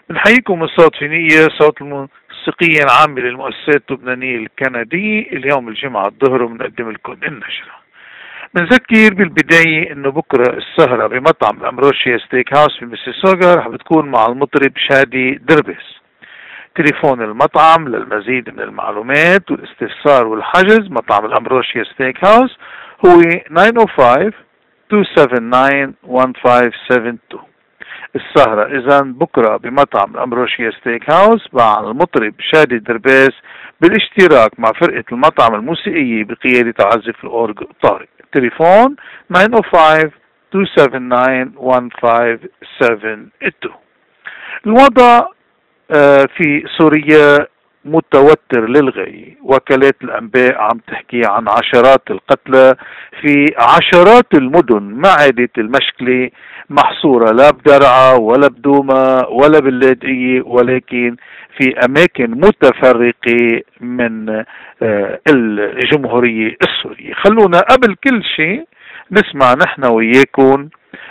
بنحييكم من صوت فينية، صوت الموسيقية العامة للمؤسسات اللبنانية الكندية. اليوم الجمعة الظهر وبنقدم لكم النشرة. بنذكر بالبداية انه بكرة السهرة بمطعم الامروشيا ستيك هاوس في ميسيسوغا رح بتكون مع المطرب شادي دربس. تليفون المطعم للمزيد من المعلومات والاستفسار والحجز مطعم الامروشيا ستيك هاوس هو 905 279 1572. السهرة إذا بكرة بمطعم الأمروشيا ستيك هاوس مع المطرب شادي دربيس بالاشتراك مع فرقة المطعم الموسيقية بقيادة عازف الأورج طارق. تليفون 905 279 1572. الوضع في سوريا متوتر للغاية. وكالات الأنباء عم تحكي عن عشرات القتلى في عشرات المدن. ما عادت المشكلة محصورة لا بدرعا ولا بدوما ولا باللاذقية، ولكن في أماكن متفرقة من الجمهورية السورية. خلونا قبل كل شيء نسمع نحن وياكم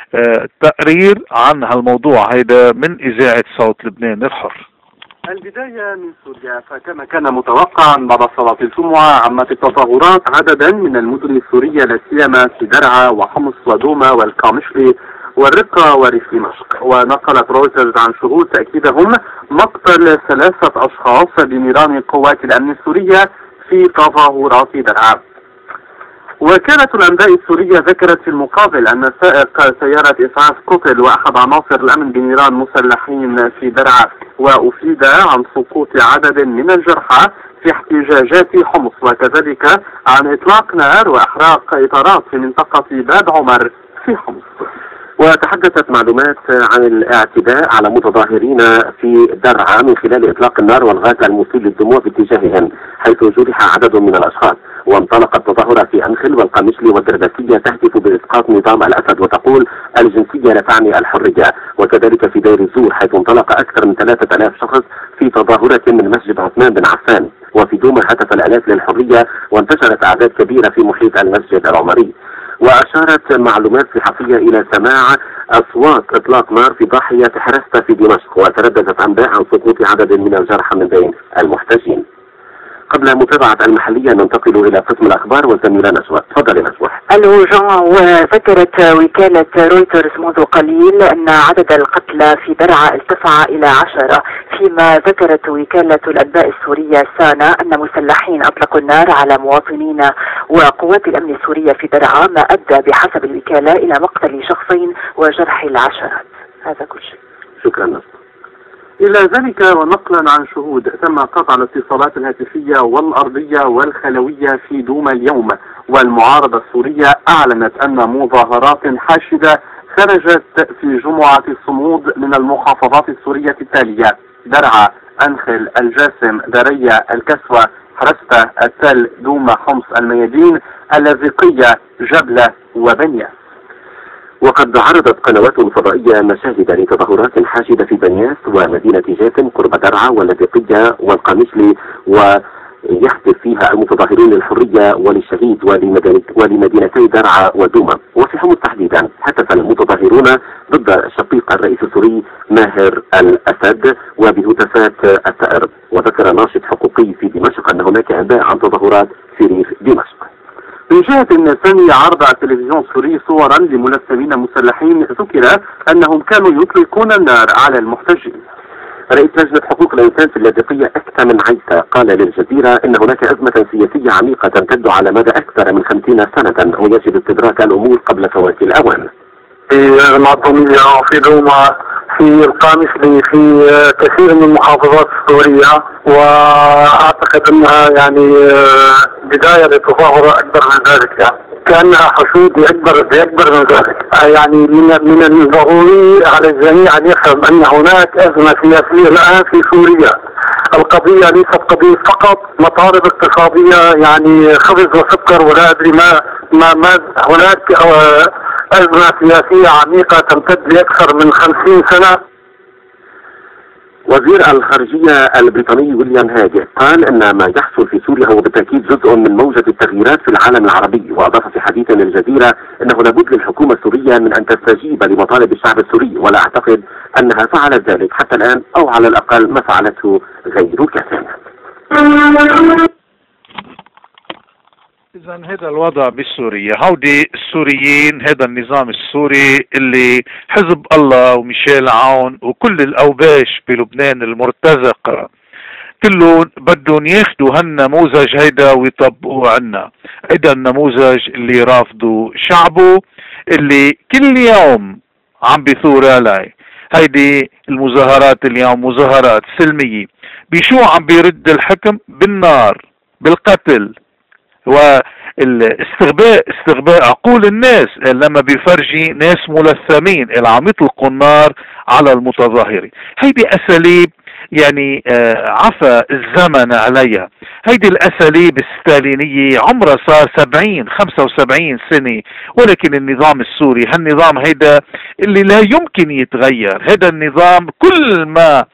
تقرير عن هالموضوع هيدا من إذاعة صوت لبنان الحر. البداية من سوريا، فكما كان متوقعا بعد صلاة الجمعة عمت التظاهرات عددا من المدن السورية لا سيما في درعا وحمص ودوما والقامشلي والرقة وريف دمشق. ونقلت رويترز عن شهود تأكيدهم مقتل 3 أشخاص بنيران قوات الأمن السورية في تظاهرات درعا. وكالة الأنباء السورية ذكرت في المقابل أن سائق سيارة إسعاف قتل وأحد عناصر الأمن بنيران مسلحين في درعا. وأفيد عن سقوط عدد من الجرحى في احتجاجات حمص، وكذلك عن إطلاق نار وإحراق إطارات في منطقة باب عمر في حمص. وتحدثت معلومات عن الاعتداء على متظاهرين في درعا من خلال إطلاق النار والغاز المسيل للدموع باتجاههم، حيث جرح عدد من الأشخاص. وانطلقت تظاهرة في أنخل والقامشلي والدربسية تهدف بإسقاط نظام الأسد وتقول الجنسية لا تعني الحرية. وكذلك في دير الزور، حيث انطلق أكثر من 3000 شخص في تظاهرة من مسجد عثمان بن عفان. وفي دوما هتف الآلاف للحرية، وانتشرت أعداد كبيرة في محيط المسجد العمري. وأشارت معلومات صحفية إلى سماع أصوات إطلاق نار في ضاحية حرستا في دمشق، وترددت أنباء عن سقوط عدد من الجرحى من بين المحتجين. قبل متابعة المحلية ننتقل إلى قسم الأخبار والزميلة نشوى. تفضل نشوى. الهجوم. وذكرت وكالة رويترز منذ قليل أن عدد القتلى في درعا ارتفع إلى 10، فيما ذكرت وكالة الأنباء السورية سانا أن مسلحين أطلقوا النار على مواطنين وقوات الأمن السورية في درعا، ما أدى بحسب الوكالة إلى مقتل شخصين وجرح العشرات. هذا كل شيء. شكرا نصر. إلى ذلك ونقلا عن شهود، تم قطع الاتصالات الهاتفية والأرضية والخلوية في دوما اليوم. والمعارضة السورية أعلنت أن مظاهرات حاشدة خرجت في جمعة الصمود من المحافظات السورية التالية: درعا، أنخل، الجاسم، دريا، الكسوة، حرستا، التل، دوما، حمص، الميادين، اللاذقية، جبلة وبنياس. وقد عرضت قنوات فضائية مشاهد لتظاهرات حاشدة في بنياس ومدينة جاسم قرب درعا واللاذقية والقامشلي، ويهتف فيها المتظاهرون للحرية وللشهيد ولمدينتي درعا ودوما. وفي حمص تحديدا هتف المتظاهرون ضد شقيق الرئيس السوري ماهر الأسد وبهتافات الثأر. وذكر ناشط حقوقي في دمشق أن هناك أنباء عن تظاهرات في ريف دمشق. من جهة ثانية، عرض التلفزيون السوري صورا لملثمين مسلحين ذكر أنهم كانوا يطلقون النار على المحتجين. رئيس لجنة حقوق الإنسان في اللاذقية أكثر من عيسى قال للجزيرة إن هناك أزمة سياسية عميقة تمتد على مدى أكثر من 50 سنة ويجب استدراك الأمور قبل فوات الأوان. في المعطونية وفي دوما في القامشلي في كثير من المحافظات السورية، وأعتقد أنها يعني بداية لتظاهرة أكبر من ذلك، يعني كأنها حشود بأكبر من ذلك. يعني من الضروري على الجميع أن يفهم أن هناك أزمة سياسية الآن في سوريا. القضية ليست قضية فقط مطالب اقتصادية، يعني خبز وسكر ولا أدري ما هناك أزمة سياسية عميقة تمتد لأكثر من 50 سنة. وزير الخارجية البريطاني ويليام هاج قال أن ما يحصل في سوريا هو بالتأكيد جزء من موجة التغييرات في العالم العربي، وأضاف في حديث للجزيرة أنه لابد للحكومة السورية من أن تستجيب لمطالب الشعب السوري، ولا أعتقد أنها فعلت ذلك حتى الآن، أو على الأقل ما فعلته غير كافٍ. إذا هذا الوضع بسوريا، هودي السوريين، هذا النظام السوري اللي حزب الله وميشيل عون وكل الأوباش بلبنان المرتزقة كلهم بدهم ياخدوا هالنموذج هيدا ويطبقوه عنا. هيدا النموذج اللي رافضوا شعبه، اللي كل يوم عم بيثور عليه. هيدي المظاهرات اليوم مظاهرات سلمية، بشو عم بيرد الحكم؟ بالنار، بالقتل، والاستغباء عقول الناس لما بيفرجي ناس ملثمين اللي عم يطلقوا النار على المتظاهرين. هيدي اساليب يعني عفى الزمن عليها. هيدي الاساليب الستالينية عمرها صار 70-75 سنة، ولكن النظام السوري هالنظام هيدا اللي لا يمكن يتغير. هذا النظام كل ما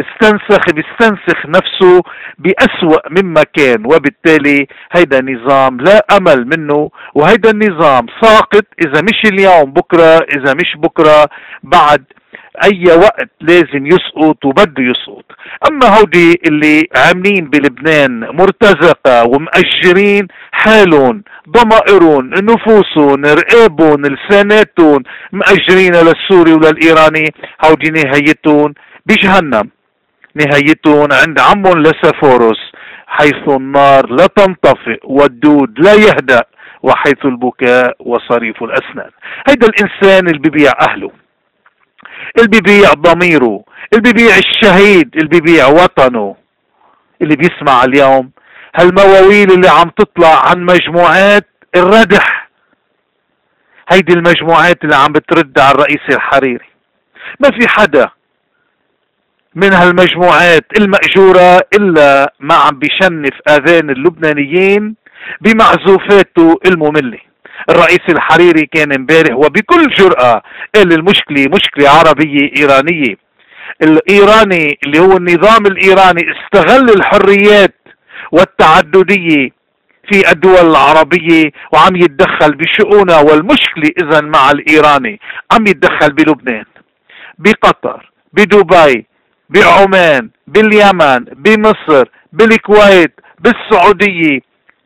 بيستنسخ نفسه بأسوأ مما كان، وبالتالي هيدا نظام لا أمل منه، وهيدا النظام ساقط. إذا مش اليوم بكرة، إذا مش بكرة بعد أي وقت لازم يسقط وبده يسقط. أما هودي اللي عاملين بلبنان مرتزقة ومأجرين حالهم، ضمائرهم، نفوسهم، رقابهم، لساناتهم مأجرين للسوري وللإيراني، هودي نهايتهم بجهنم، نهايتهم عند عمهم لسافوروس، حيث النار لا تنطفئ والدود لا يهدأ، وحيث البكاء وصريف الأسنان. هيدا الإنسان اللي بيبيع أهله، اللي بيبيع ضميره، اللي بيبيع الشهيد، اللي بيبيع وطنه، اللي بيسمع اليوم هالمواويل اللي عم تطلع عن مجموعات الردح. هيدي المجموعات اللي عم بترد على الرئيس الحريري. ما في حدا من هالمجموعات المأجورة إلا ما عم بيشنف آذان اللبنانيين بمعزوفاته المملة. الرئيس الحريري كان امبارح وبكل جرأة قال المشكلة مشكلة عربية إيرانية. الإيراني اللي هو النظام الإيراني استغل الحريات والتعددية في الدول العربية وعم يتدخل بشؤونها، والمشكلة إذن مع الإيراني عم يتدخل بلبنان، بقطر، بدبي، بعمان، باليمن، بمصر، بالكويت، بالسعودية،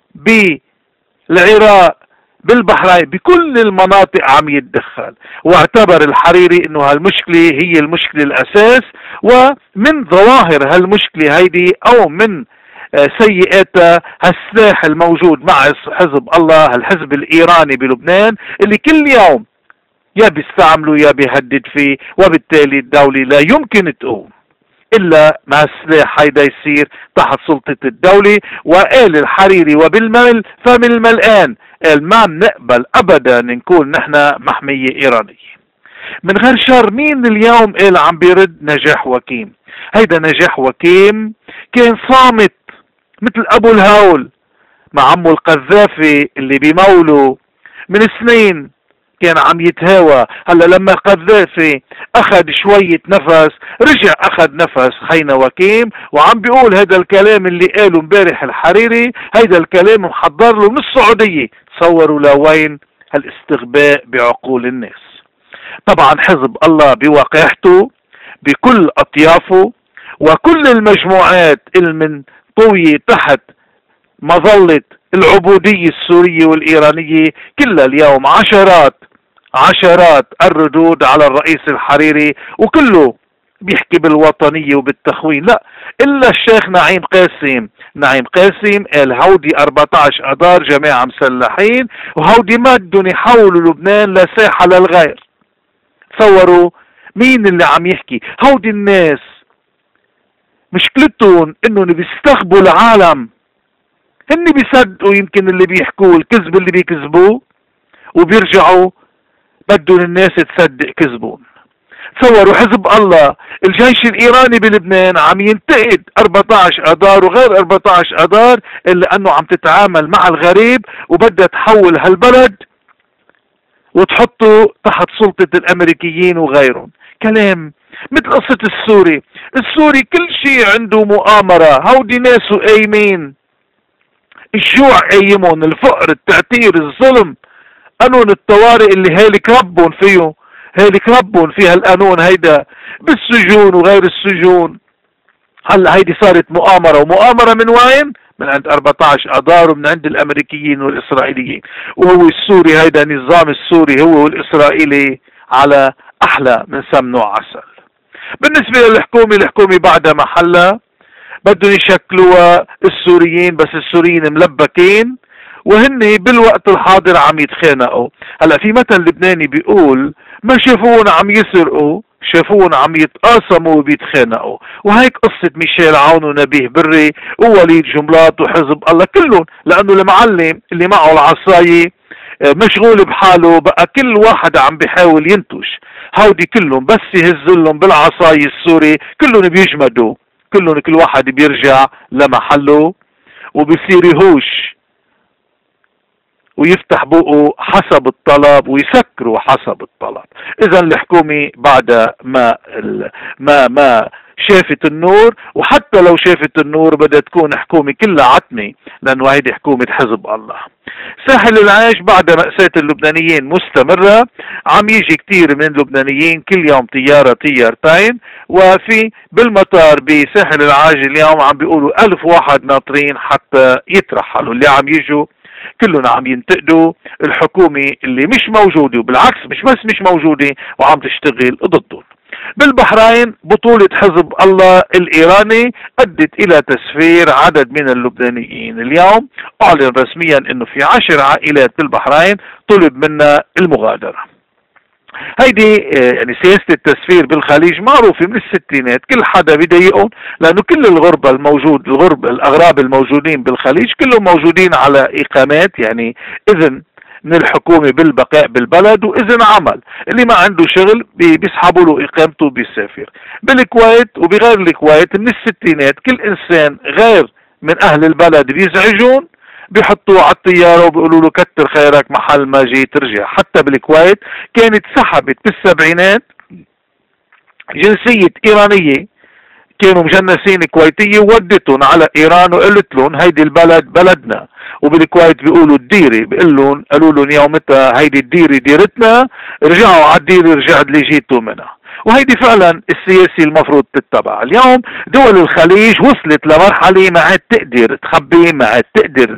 بالعراق، بالبحرين، بكل المناطق عم يتدخل. واعتبر الحريري انه هالمشكلة هي المشكلة الاساس، ومن ظواهر هالمشكلة هيدي او من سيئاتها هالسلاح الموجود مع حزب الله، الحزب الايراني بلبنان، اللي كل يوم يا بيستعملوا يا بيهدد فيه، وبالتالي الدولة لا يمكن تقوم إلا ما السلاح هيدا يصير تحت سلطة الدولة. وقال الحريري وبالمل فمن الملآن قال ما بنقبل أبدا نكون نحن محمية إيرانية. من غير شر، مين اليوم قال عم بيرد؟ نجاح وكيم. هيدا نجاح وكيم كان صامت مثل أبو الهول مع عمو القذافي اللي بموله من سنين، كان عم يتهاوى. هلا لما القذافي اخذ شوية نفس رجع اخذ نفس خينا وكيم، وعم بيقول هذا الكلام اللي قاله امبارح الحريري، هذا الكلام محضر له من السعودية. تصوروا لوين هالاستغباء بعقول الناس. طبعا حزب الله بواقعته بكل اطيافه وكل المجموعات المنطوية تحت مظلة العبودية السورية والإيرانية كلها اليوم عشرات الردود على الرئيس الحريري، وكله بيحكي بالوطنية وبالتخوين. لا، إلا الشيخ نعيم قاسم قال هودي 14 أدار جماعة مسلحين، وهودي ما بدهم يحولوا لبنان لساحة للغير. تصوروا مين اللي عم يحكي؟ هودي الناس مشكلتهم انهم بيستغبوا العالم، هن بيصدقوا يمكن اللي بيحكوه، الكذب اللي بيكذبوه، وبيرجعوا بدهم الناس تصدق كذبون. تصوروا حزب الله الجيش الإيراني بلبنان عم ينتقد 14 أدار وغير 14 أدار إلا أنه عم تتعامل مع الغريب وبدها تحول هالبلد وتحطه تحت سلطة الأمريكيين وغيرهم. كلام مثل قصة السوري. السوري كل شيء عنده مؤامرة، هودي ناس قايمين، الجوع قايمون، الفقر، التعتير، الظلم، قانون الطوارئ اللي هالك ربون فيه، هالك ربون في هالقانون هيدا بالسجون وغير السجون. هلا هيدي صارت مؤامرة، ومؤامرة من وين؟ من عند 14 اذار ومن عند الامريكيين والاسرائيليين. وهو السوري هيدا النظام السوري هو والاسرائيلي على احلى من سمن وعسل. بالنسبة للحكومة، الحكومة بعدها محلها، بدهم يشكلوها السوريين، بس السوريين ملبكين وهن بالوقت الحاضر عم يتخانقوا. هلا في مثل لبناني بيقول ما شافوهم عم يسرقوا، شافوهم عم يتقاسموا وبيتخانقوا. وهيك قصة ميشيل عون ونبيه بري ووليد جملات وحزب الله كلهم، لأنه المعلم اللي معه العصاية مشغول بحاله، بقى كل واحد عم بيحاول ينتش. هودي كلهم بس يهزلهم بالعصاية السوري كلهم بيجمدوا، كلهم كل واحد بيرجع لمحله وبصير يهوش ويفتح بقه حسب الطلب ويسكروا حسب الطلب. اذا الحكومة بعد ما شافت النور، وحتى لو شافت النور بدها تكون حكومة كلها عتمة، لانه هيدي حكومة حزب الله. ساحل العيش بعد مأساة اللبنانيين مستمرة، عم يجي كتير من اللبنانيين كل يوم طيارة طيارتين، وفي بالمطار بساحل العاج اليوم عم بيقولوا 1000 واحد ناطرين حتى يترحلوا. اللي عم يجوا كلهم عم ينتقدوا الحكومة اللي مش موجودة، وبالعكس مش بس مش موجودة وعم تشتغل ضدهم. بالبحرين بطولة حزب الله الإيراني أدت إلى تسفير عدد من اللبنانيين. اليوم أعلن رسميا أنه في 10 عائلات بالبحرين طلب منها المغادرة. هيدي يعني سياسة التسفير بالخليج معروفة من الستينات، كل حدا بيضايقهم لأنه كل الغربة الموجود الأغراب الموجودين بالخليج كلهم موجودين على إقامات، يعني إذن من الحكومة بالبقاء بالبلد وإذن عمل. اللي ما عنده شغل بيسحبوا له إقامته بيسافر. بالكويت وبغير الكويت من الستينات كل إنسان غير من أهل البلد بيزعجون بيحطوه على الطيارة وبيقولوا له كتر خيرك محل ما جي ترجع. حتى بالكويت كانت سحبت بالسبعينات جنسية إيرانية كانوا مجنسين كويتية وودتهم على إيران وقلت لهم هيدي البلد بلدنا. وبالكويت بيقولوا الديرة، قالوا لهم يومتها هيدي الديرة ديرتنا، رجعوا على الديرة رجعت اللي جيتوا منها. وهيدي فعلا السياسي المفروض تتبع. اليوم دول الخليج وصلت لمرحلة ما عاد تقدر تخبي، ما عاد تقدر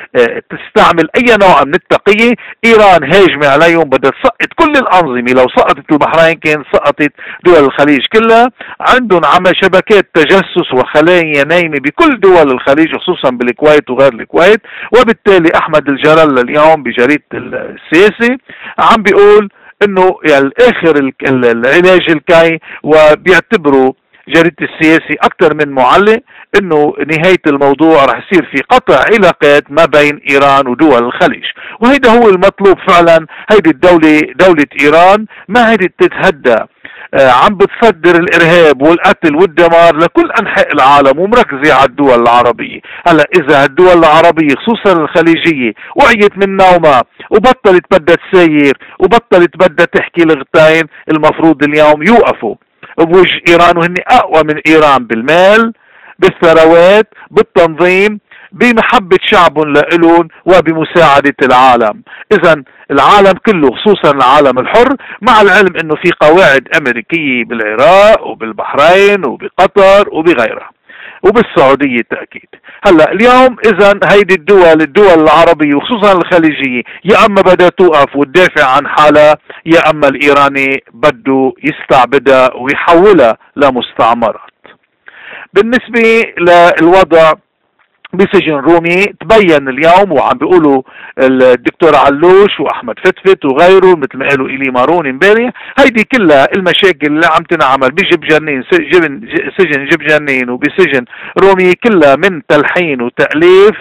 تستعمل اي نوع من التقية. ايران هاجمة عليهم، بدها تسقط كل الانظمة. لو سقطت البحرين كان سقطت دول الخليج كلها. عندهم عمل شبكات تجسس وخلايا نايمة بكل دول الخليج خصوصا بالكويت وغير الكويت. وبالتالي احمد الجلال اليوم بجريدة السياسي عم بيقول انه يعني اخر العلاج الكاي، وبيعتبروا جريدة السياسي اكثر من معلق انه نهاية الموضوع رح يصير في قطع علاقات ما بين ايران ودول الخليج. وهيدا هو المطلوب فعلا. هيدي دولة ايران ما هيدي تتهدى، عم بتصدر الارهاب والقتل والدمار لكل انحاء العالم ومركزة على الدول العربية. هلا اذا الدول العربية خصوصا الخليجية وعيت من نومها وبطلت بدها تساير وبطلت بدها تحكي لغتين، المفروض اليوم يوقفوا بوجه ايران، وهن اقوى من ايران بالمال، بالثروات، بالتنظيم، بمحبة شعبهم لإلهم وبمساعدة العالم. إذا العالم كله خصوصا العالم الحر، مع العلم انه في قواعد امريكية بالعراق وبالبحرين وبقطر وبغيرها وبالسعودية تأكيد. هلا اليوم اذا هيدي الدول العربية وخصوصا الخليجية يا اما بدها توقف وتدافع عن حالها، يا اما الايراني بده يستعبدها ويحولها لمستعمرات. بالنسبة للوضع بسجن رومي تبين اليوم، وعم بيقولوا الدكتور علوش واحمد فتفت وغيره مثل ما قالوا إلي مارون امبارح، هيدي كلها المشاكل اللي عم تنعمل بجب جنين سجن جب جنين وبسجن رومي كلها من تلحين وتأليف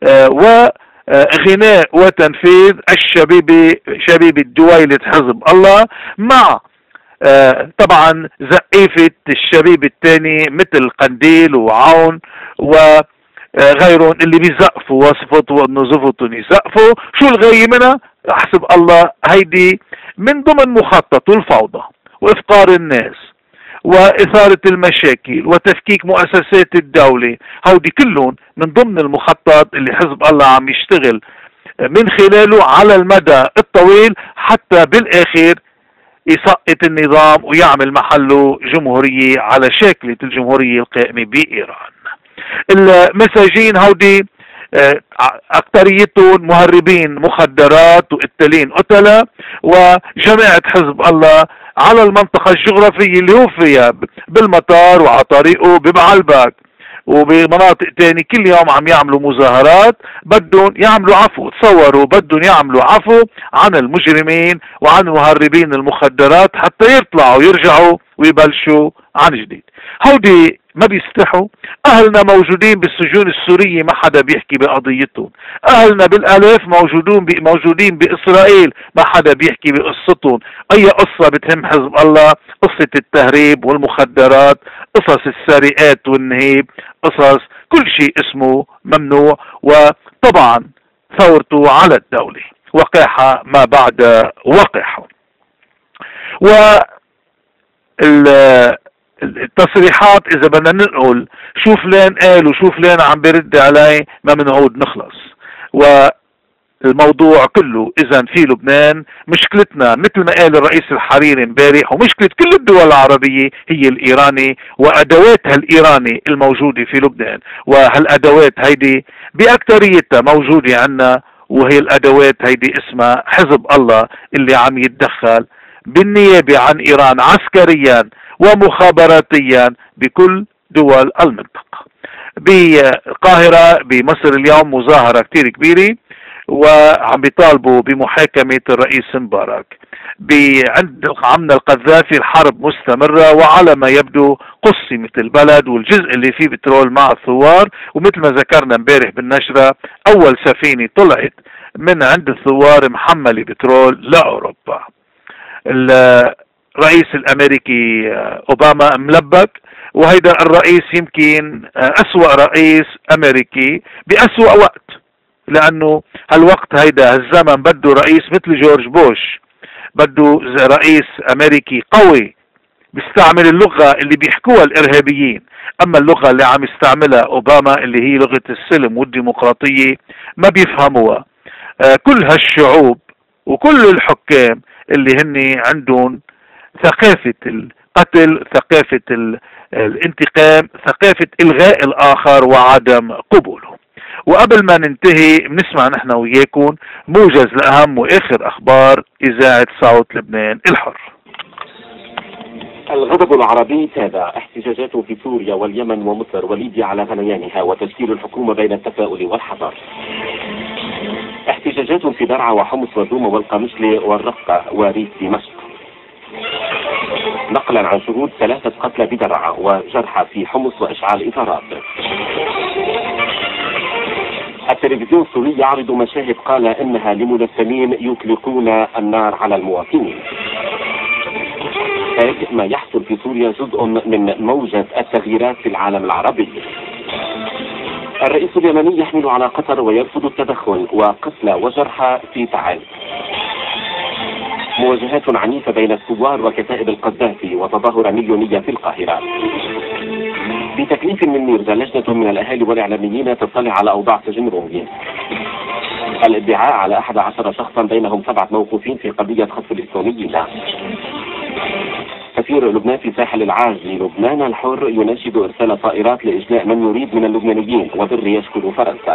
وغناء وتنفيذ شبيبة دويلة حزب الله، مع طبعا زقيفة الشبيب الثاني مثل قنديل وعون وغيرهم اللي بيزقفوا وصفت وانه زفتهم يزقفوا. شو الغاية منها؟ حسب الله هيدي من ضمن مخطط الفوضى وافقار الناس وإثارة المشاكل وتفكيك مؤسسات الدولة. هودي كلهم من ضمن المخطط اللي حزب الله عم يشتغل من خلاله على المدى الطويل حتى بالآخر يسقط النظام ويعمل محله جمهورية على شاكلة الجمهورية القائمة بإيران. المساجين هودي أكثريتهم مهربين مخدرات وقتالين قتلة، وجماعة حزب الله على المنطقة الجغرافية اللي هو فيها بالمطار وعلى طريقه ببعلبك وبمناطق تاني كل يوم عم يعملوا مظاهرات بدهم يعملوا عفو. تصوروا بدهم يعملوا عفو عن المجرمين وعن مهربين المخدرات حتى يطلعوا يرجعوا ويبلشوا عن جديد. هودي ما بيستحوا. اهلنا موجودين بالسجون السورية ما حدا بيحكي بقضيتهم. اهلنا بالالاف موجودين باسرائيل ما حدا بيحكي بقصتهم. اي قصة بتهم حزب الله؟ قصة التهريب والمخدرات، قصص السرقات والنهيب، قصص كل شيء اسمه ممنوع. وطبعا ثورته على الدولة وقاحة ما بعد وقاحة. التصريحات اذا بدنا ننقل شو فلان قال وشو فلان عم برد علي ما بنعود نخلص. والموضوع كله اذا في لبنان مشكلتنا مثل ما قال الرئيس الحريري امبارح ومشكلة كل الدول العربية هي الايراني وادواتها الايراني الموجودة في لبنان. وهالادوات هيدي باكثريتها موجودة عنا، وهي الادوات هيدي اسمها حزب الله اللي عم يتدخل بالنيابة عن ايران عسكريا ومخابراتيا بكل دول المنطقة. بالقاهرة بمصر اليوم مظاهرة كتير كبيرة وعم بيطالبوا بمحاكمة الرئيس مبارك. عند عمنا القذافي الحرب مستمرة وعلى ما يبدو قسمت البلد والجزء اللي فيه بترول مع الثوار. ومثل ما ذكرنا امبارح بالنشرة اول سفينة طلعت من عند الثوار محملة بترول لأوروبا. الرئيس الامريكي اوباما ملبك، وهيدا الرئيس يمكن اسوأ رئيس امريكي باسوأ وقت، لانه هالوقت هيدا هالزمن بده رئيس مثل جورج بوش، بده رئيس امريكي قوي بيستعمل اللغة اللي بيحكوها الارهابيين. اما اللغة اللي عم يستعملها اوباما اللي هي لغة السلم والديمقراطية ما بيفهموها كل هالشعوب وكل الحكام اللي هن عندهم ثقافة القتل، ثقافة الانتقام، ثقافة إلغاء الآخر وعدم قبوله. وقبل ما ننتهي بنسمع نحن وياكم موجز لأهم وآخر أخبار إذاعة صوت لبنان الحر. الغضب العربي تابع احتجاجات في سوريا واليمن ومصر وليبيا على غليانها وتشكيل الحكومة بين التفاؤل والحذر. احتجاجات في درعا وحمص ودوما والقامشلي والرقة وريف دمشق. نقلا عن شهود 3 قتلى بدرعا وجرحى في حمص وإشعال إطارات. التلفزيون السوري يعرض مشاهد قال إنها لملثمين يطلقون النار على المواطنين. ما يحصل في سوريا جزء من موجة التغييرات في العالم العربي. الرئيس اليمني يحمل على قطر ويرفض التدخل وقتلى وجرحى في تعز. مواجهات عنيفة بين الثوار وكتائب القذافي وتظاهرة مليونية في القاهرة. بتكليف من ميرزا لجنة من الأهالي والإعلاميين تطلع على أوضاع سجن رومية. الادعاء على 11 شخصا بينهم 7 موقوفين في قضية خطف الإسلاميين. سفير لبنان في ساحل العاج للبنان الحر يناشد إرسال طائرات لإجلاء من يريد من اللبنانيين وبر يشكل فرنسا.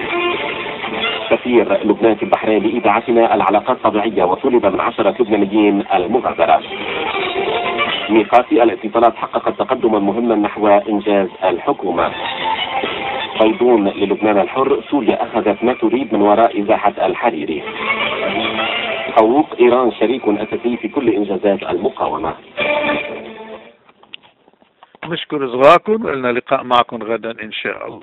سفير لبنان في البحرين لإذاعتنا العلاقات طبيعية وطلب من 10 لبنانيين المغادرة. ميقاتي الاتصالات حققت تقدما مهما نحو إنجاز الحكومة. صيدون للبنان الحر سوريا أخذت ما تريد من وراء إزاحة الحريري. حقوق إيران شريك أساسي في كل إنجازات المقاومة. نشكر إصغاءكم، لنا لقاء معكم غدا إن شاء الله.